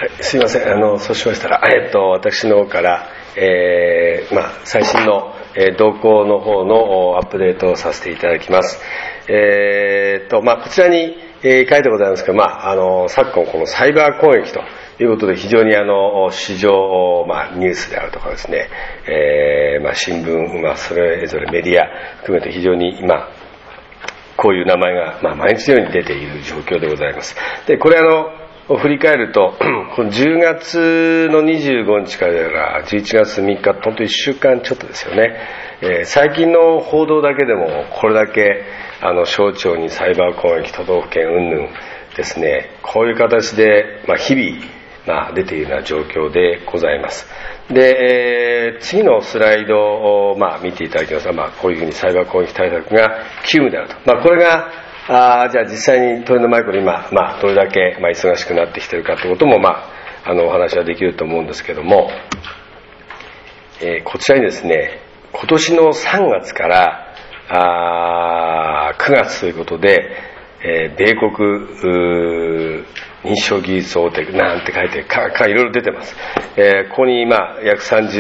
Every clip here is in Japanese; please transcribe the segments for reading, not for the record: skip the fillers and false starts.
はい、すいません。そうしましたら、私の方から、最新の、動向の方のアップデートをさせていただきます。こちらに、書いてございますが、昨今このサイバー攻撃ということで非常に市場、ニュースであるとかですね、新聞、それぞれメディア含めて非常に今、こういう名前が、毎日のように出ている状況でございます。で、これ振り返ると、この10月の25日から11月3日、本当1週間ちょっとですよね。最近の報道だけでも、これだけ、省庁にサイバー攻撃、都道府県云々ですね、こういう形で、日々、出ているような状況でございます。で、次のスライドを、見ていただきますが、こういうふうにサイバー攻撃対策が急務であると。これが、じゃあ実際にトレンドマイクロ今、どれだけ、忙しくなってきているかということも、お話はできると思うんですけども、こちらにですね、今年の3月から9月ということで、米国認証技術大手なんて書いていろいろ出てます。ここに今約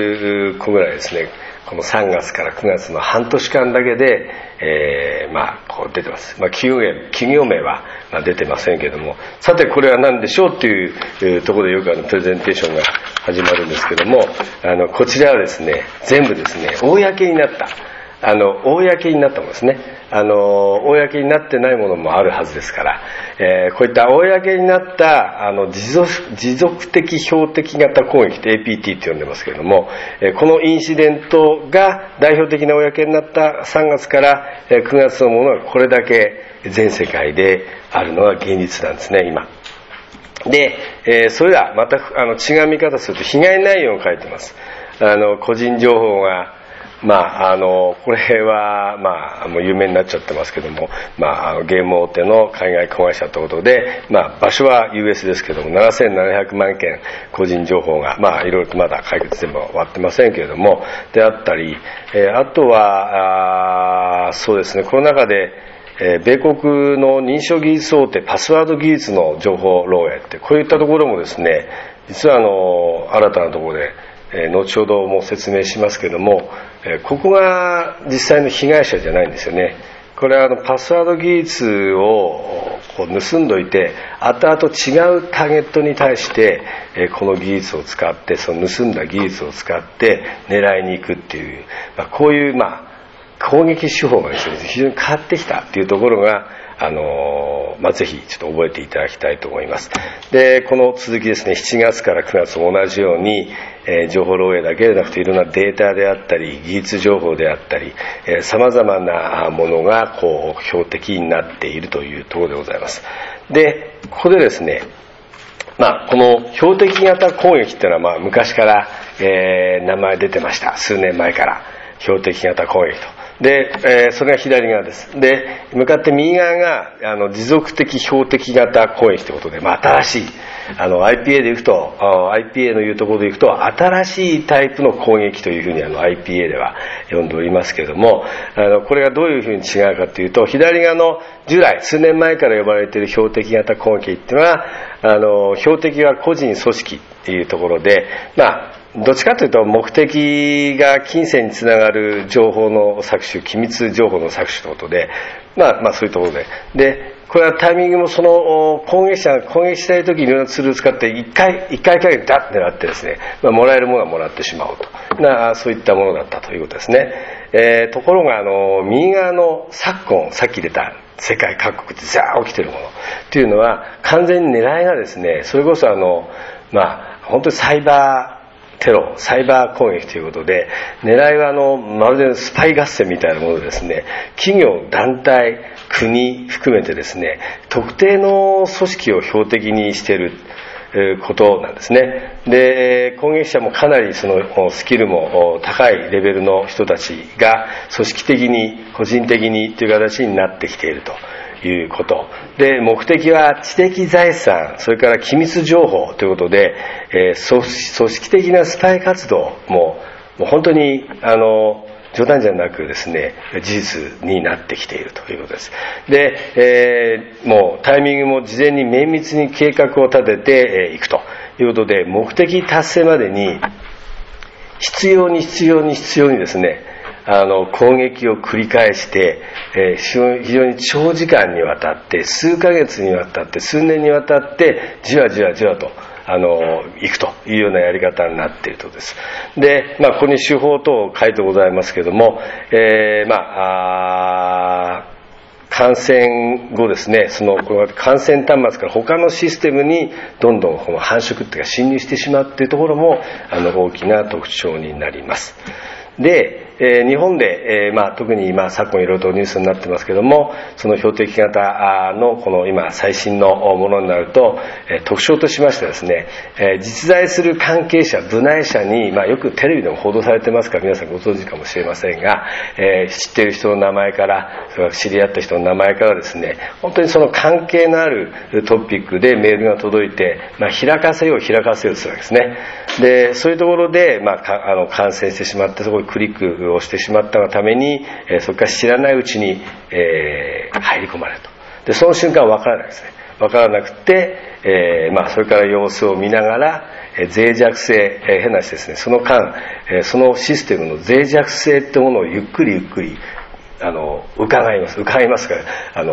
30個ぐらいですね、この3月から9月の半年間だけで、こう出てます。企業名は出てませんけれども、さてこれは何でしょうっていうところでよくプレゼンテーションが始まるんですけども、こちらはですね、全部ですね、公になった。公になったものですね。公になってないものもあるはずですから、こういった公になった持続的標的型攻撃って APT って呼んでますけれども、このインシデントが代表的な公になった3月から9月のものがこれだけ全世界であるのが現実なんですね、今。で、それらまた違う見方すると被害内容を書いてます。個人情報がこれは、もう有名になっちゃってますけども、ゲーム大手の海外子会社ということで、場所は US ですけども、7700万件個人情報が、いろいろとまだ解決全部終わってませんけれども、であったり、あとは、そうですね、この中で、米国の認証技術大手パスワード技術の情報漏洩って、こういったところもですね、実は新たなところで、後ほども説明しますけども、ここが実際の被害者じゃないんですよね。これはパスワード技術を盗んどいて、後々違うターゲットに対して、この技術を使って、その盗んだ技術を使って狙いに行くっていう、こういう攻撃手法がですね、非常に変わってきたっていうところが、ぜひちょっと覚えていただきたいと思います。で、この続きですね、7月から9月も同じように、情報漏洩だけでなくていろんなデータであったり、技術情報であったり、様々なものが標的になっているというところでございます。で、ここでですね、この標的型攻撃っていうのは昔から、名前出てました。数年前から。標的型攻撃と。で、それが左側です。で、向かって右側が、持続的標的型攻撃ということで、新しい、IPA でいくと、IPA の言うところでいくと、新しいタイプの攻撃というふうにIPA では呼んでおりますけれども、これがどういうふうに違うかというと、左側の従来、数年前から呼ばれている標的型攻撃っていうのは、標的は個人組織っていうところで、どっちかというと目的が金銭につながる情報の搾取、機密情報の搾取ということで、そういうところで。で、これはタイミングもその攻撃者が攻撃したいときにいろんなツールを使って一回かけてダッて狙ってですね、もらえるものはもらってしまうと。そういったものだったということですね。ところが右側の昨今、さっき出た世界各国でザー起きているものっていうのは完全に狙いがですね、それこそ本当にサイバーテロ、サイバー攻撃ということで、狙いはまるでスパイ合戦みたいなものでですね、企業、団体、国含めてですね、特定の組織を標的にしていることなんですね。で、攻撃者もかなりそのスキルも高いレベルの人たちが組織的に、個人的にという形になってきているということ。で、目的は知的財産、それから機密情報ということで、組織的なスパイ活動もう本当に冗談じゃなくですね、事実になってきているということです。で、もうタイミングも事前に綿密に計画を立てていくということで、目的達成までに必要にですね、攻撃を繰り返して、非常に長時間にわたって、数ヶ月にわたって、数年にわたって、じわじわと、いくというようなやり方になっているとです。で、ここに手法等書いてございますけれども、感染後ですね、この感染端末から他のシステムにどんどんこの繁殖っていうか侵入してしまうっていうところも、大きな特徴になります。で、日本で、特に今昨今いろいろとニュースになってますけども、その標的型のこの今最新のものになると、特徴としましてですね、実在する関係者、部内者に、よくテレビでも報道されてますから皆さんご存知かもしれませんが、知っている人の名前から、知り合った人の名前からですね、本当にその関係のあるトピックでメールが届いて、開かせようするわけですね。で、そういうところで、感染してしまって、そこにクリックをしてしまったがために、そこから知らないうちに、入り込まれると。で、その瞬間は分からないですね。分からなくて、それから様子を見ながら、脆弱性、変な話ですね、その間、そのシステムの脆弱性ってものをゆっくり伺いますから、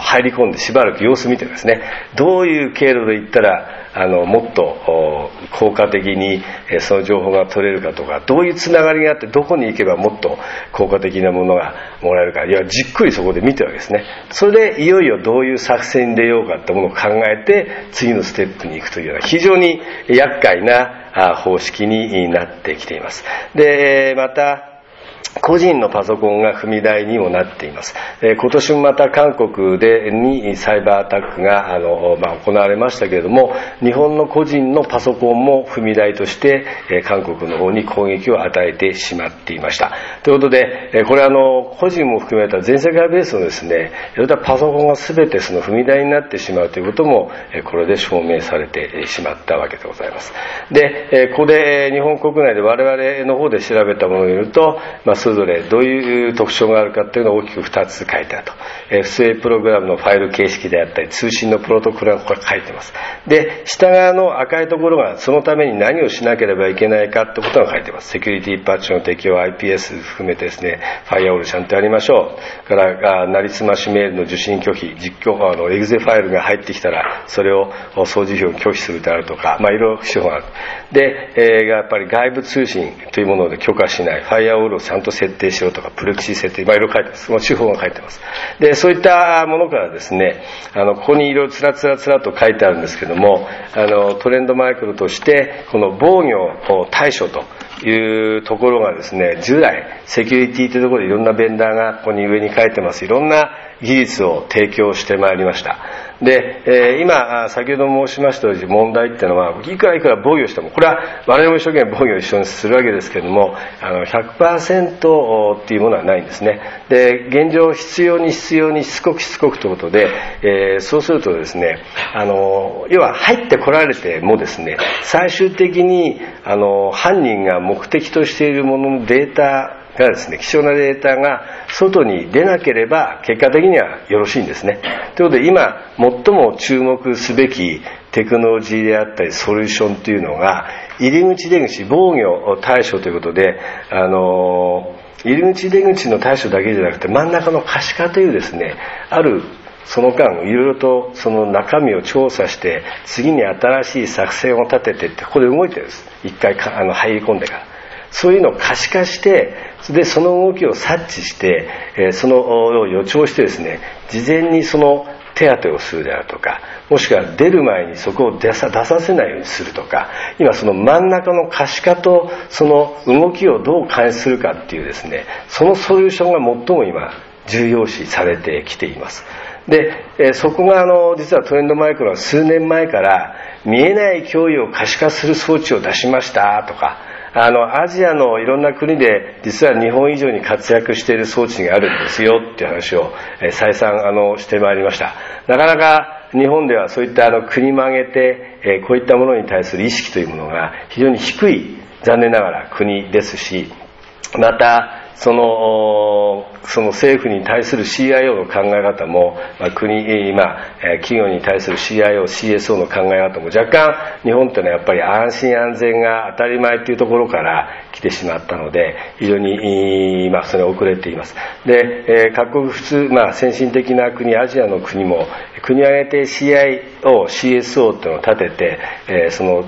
入り込んでしばらく様子見てですね、どういう経路で行ったらもっと効果的にその情報が取れるかとか、どういうつながりがあってどこに行けばもっと効果的なものがもらえるか、じっくりそこで見てるわけですね。それでいよいよどういう作戦に出ようかってものを考えて次のステップに行くというような非常に厄介な方式になってきています。で、また個人のパソコンが踏み台にもなっています。今年もまた韓国にサイバーアタックが行われましたけれども、日本の個人のパソコンも踏み台として韓国の方に攻撃を与えてしまっていました。ということで、これ個人も含めた全世界ベースのですね、いろいろなパソコンが全てその踏み台になってしまうということもこれで証明されてしまったわけでございます。で、ここで日本国内で我々の方で調べたものによると、それぞれどういう特徴があるかというのを大きく2つ書いてあると。FSA プログラムのファイル形式であったり、通信のプロトコルがここから書いてます。で、下側の赤いところがそのために何をしなければいけないかということが書いてます。セキュリティパッチの適用、IPS 含めてですね、ファイアウォールちゃんとやりましょう。からなりすましメールの受信拒否、実行エグゼファイルが入ってきたらそれを送受費を拒否するであるとか、いろいろ手法がある。で、やっぱり外部通信というもので許可しない、ファイアウォールをちゃんと設定しろとか、プロキシ設定、いろいろ書いてます。その手法が書いてます。で、そういったものからですね、ここにいろいろつらと書いてあるんですけども、トレンドマイクロとしてこの防御対処というところがですね、従来セキュリティというところでいろんなベンダーがここに上に書いてます、いろんな技術を提供してまいりました。で、今先ほど申しましたように問題っていうのは、いくら防御しても、これは我々も一生懸命防御を一緒にするわけですけれども、100% っていうものはないんですね。で、現状必要にしつこくということで、そうするとですね、要は入ってこられてもですね、最終的に犯人が目的としているもののデータがですね、貴重なデータが外に出なければ結果的にはよろしいんですね。ということで今最も注目すべきテクノロジーであったりソリューションというのが、入り口出口防御対処ということで、入り口出口の対処だけじゃなくて真ん中の可視化というですね、あるその間いろいろとその中身を調査して次に新しい作戦を立ててってここで動いてるんです。一回入り込んでから。そういうのを可視化して、でその動きを察知して、その予兆してですね、事前にその手当てをするであるとか、もしくは出る前にそこを出させないようにするとか、今その真ん中の可視化とその動きをどう監視するかっていうですね、そのソリューションが最も今重要視されてきています。で、そこが実はトレンドマイクロは数年前から見えない脅威を可視化する装置を出しましたとか、アジアのいろんな国で実は日本以上に活躍している装置があるんですよっていう話を再三してまいりました。なかなか日本ではそういった国も挙げてこういったものに対する意識というものが非常に低い、残念ながら国ですし、またその政府に対する CIO の考え方も、企業に対する CIO、CSO の考え方も若干日本っていうのはやっぱり安心安全が当たり前というところから来てしまったので、非常にそれは遅れています。で、各国普通、先進的な国、アジアの国も国を挙げて CIO、CSO っていうのを立てて、その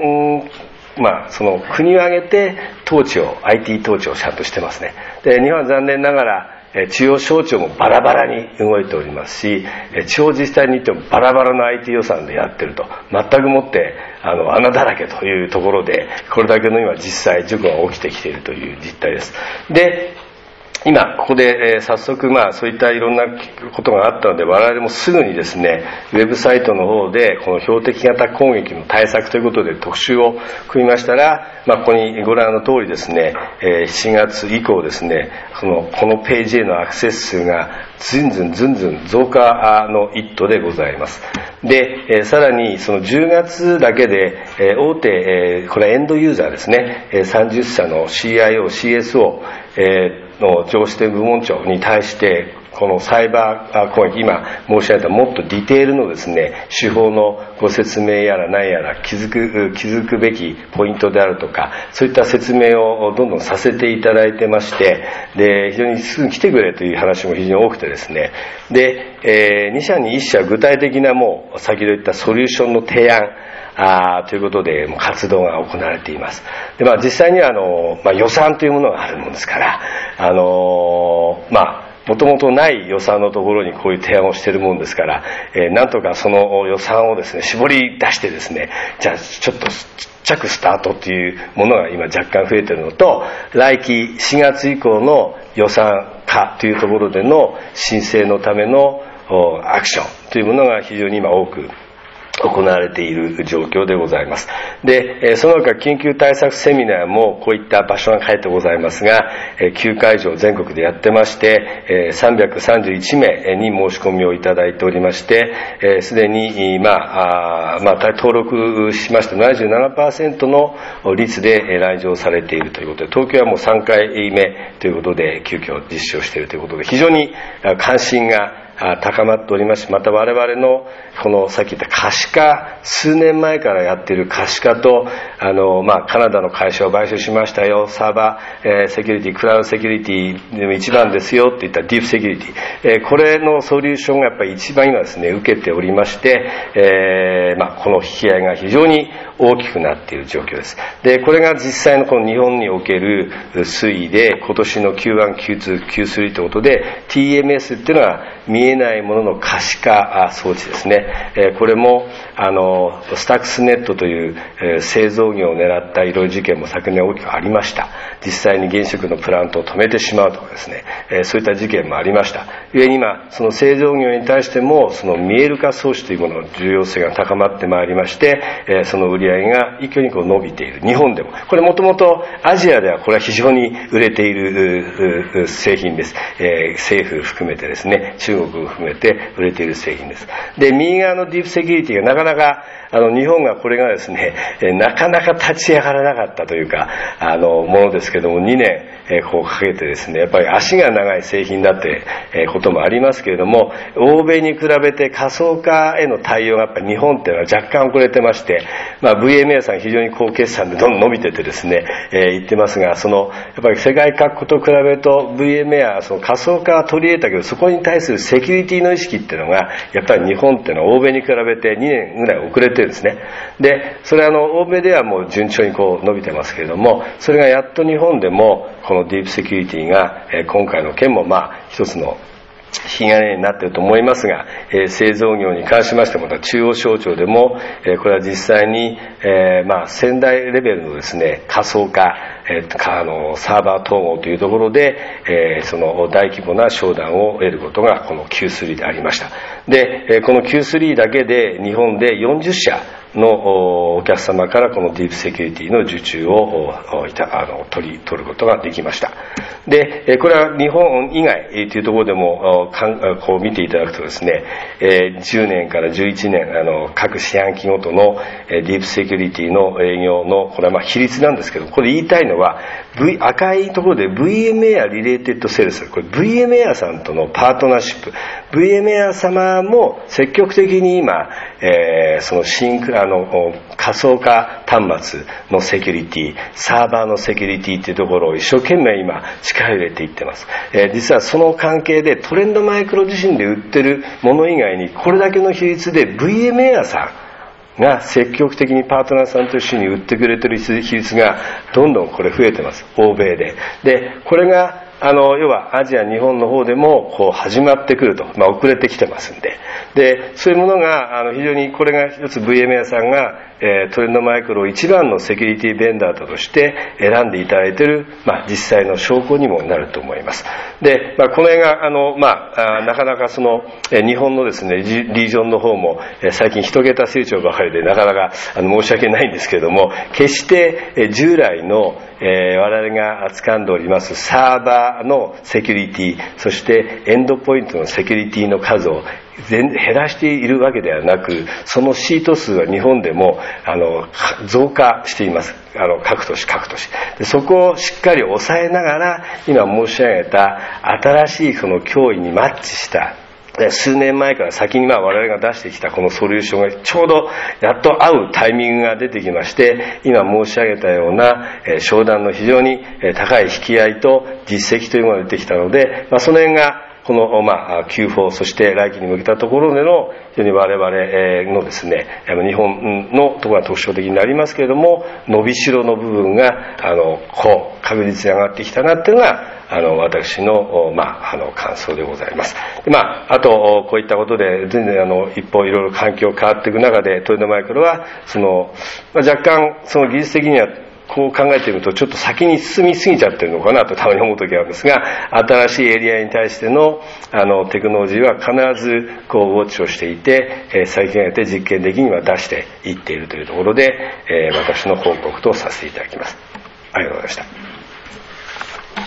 国を挙げてIT 統治をちゃんとしてますね。で、日本は残念ながら中央省庁もバラバラに動いておりますし、地方自治体に行ってもバラバラの IT 予算でやってると、全くもって穴だらけというところで、これだけの今実際事故が起きてきているという実態です。で、今ここで早速そういったいろんなことがあったので、我々もすぐにですね、ウェブサイトの方でこの標的型攻撃の対策ということで特集を組みましたら、ここにご覧の通りですね、7月以降ですね、このページへのアクセス数がずんずん増加の一途でございます。で、さらにその10月だけで大手、これはエンドユーザーですね、30社の CIO、CSO の上司部門長に対して、このサイバー攻撃、今申し上げたもっとディテールのですね、手法のご説明やら何やら気づくべきポイントであるとか、そういった説明をどんどんさせていただいてまして、で、非常にすぐ来てくれという話も非常に多くてですね、で、2社に1社具体的なもう先ほど言ったソリューションの提案ということで活動が行われています。で、実際には予算というものがあるものですから、もともとない予算のところにこういう提案をしているものですから、なんとかその予算をですね、絞り出してですね、じゃあちょっとちっちゃくスタートっていうものが今若干増えているのと、来期4月以降の予算化というところでの申請のためのアクションというものが非常に今多く行われている状況でございます。で、その他緊急対策セミナーもこういった場所が書いてございますが、9会場全国でやってまして、331名に申し込みをいただいておりまして、すでに登録しました 77% の率で来場されているということで、東京はもう3回目ということで急遽実施をしているということで、非常に関心が高まっておりますし、また我々のこのさっき言った可視化、数年前からやっている可視化と、カナダの会社を買収しましたよ、サーバー、セキュリティ、クラウドセキュリティでも一番ですよっていったディープセキュリティ、これのソリューションがやっぱり一番今ですね、受けておりまして、この引き合いが非常に大きくなっている状況です。で、これが実際のこの日本における推移で、今年の Q1、Q2、Q3 ということで、TMS っていうのは見えないものの可視化装置ですね。これもスタックスネットという製造業を狙ったいろいろ事件も昨年大きくありました。実際に原子力のプラントを止めてしまうとかですね、そういった事件もありました。故に今その製造業に対してもその見える化装置というものの重要性が高まってまいりまして、その売り上げが一挙に伸びている。日本でもこれもともとアジアではこれは非常に売れている製品です。政府含めてですね、中国を含めて売れている製品です。で、右側のディープセキュリティがなかなか日本がこれがですね、なかなか立ち上がらなかったというかものですけども、2年こうかけてですね、やっぱり足が長い製品だってこともありますけれども、欧米に比べて仮想化への対応がやっぱり日本っていうのは若干遅れてまして、VMA さん非常に高決算でどんどん伸びててですね、言ってますが、やっぱり世界各国と比べると VMA はその仮想化は取り入れたけど、そこに対するセキュリティの意識っていうのがやっぱり日本っていうのは欧米に比べて2年ぐらい遅れてるんですね。で、それは欧米ではもう順調にこう伸びてますけれども、それがやっと日本でもこのディープセキュリティが今回の件も一つの引き金になっていると思いますが、製造業に関しましても、また中央省庁でも、これは実際に、仙台レベルのですね、仮想化、サーバー統合というところで、その大規模な商談を得ることがこの Q3 でありました。で、この Q3 だけで日本で40社のお客様からこのディープセキュリティの受注を取ることができました。 で、これは日本以外というところでもこう見ていただくとですね、10年から11年各四半期ごとのディープセキュリティの営業のこれは比率なんですけど、これ言いたいのは、赤いところで VMware リレーテッドセールス、これ VMware さんとのパートナーシップ、VMware 様も積極的に今、その仮想化端末のセキュリティ、サーバーのセキュリティっていうところを一生懸命今力を入れていってます。実はその関係でトレンドマイクロ自身で売ってるもの以外にこれだけの比率で VMware さんが積極的にパートナーさんと一緒に売ってくれてる比率がどんどんこれ増えてます。欧米で。で、これが要はアジア、日本の方でもこう始まってくると、遅れてきてますんで。で、そういうものが非常にこれが一つ VMware さんがトレンドマイクロを一番のセキュリティベンダーとして選んでいただいている、実際の証拠にもなると思います。で、この辺がなかなかその日本のですねリージョンの方も最近一桁成長ばかりでなかなか申し訳ないんですけれども、決して従来の我々が扱んでおりますサーバーのセキュリティ、そしてエンドポイントのセキュリティの数を減らしているわけではなく、そのシート数は日本でも増加しています。各都市で、そこをしっかり抑えながら今申し上げた新しいその脅威にマッチした数年前から先に我々が出してきたこのソリューションがちょうどやっと合うタイミングが出てきまして、今申し上げたような商談の非常に高い引き合いと実績というものが出てきたので、その辺がこのQ4 そして来期に向けたところでの非常に我々のですね、日本のところが特徴的になりますけれども、伸びしろの部分が確実に上がってきたなっていうのが私の感想でございます。で、あとこういったことで全然一方いろいろ環境変わっていく中でトレンドマイクロは若干その技術的にはこう考えてみるとちょっと先に進みすぎちゃってるのかなとたまに思う時があるんですが、新しいエリアに対してのテクノロジーは必ずウォッチをしていて、最近やって実験的には出していっているというところで、私の報告とさせていただきます。ありがとうございました。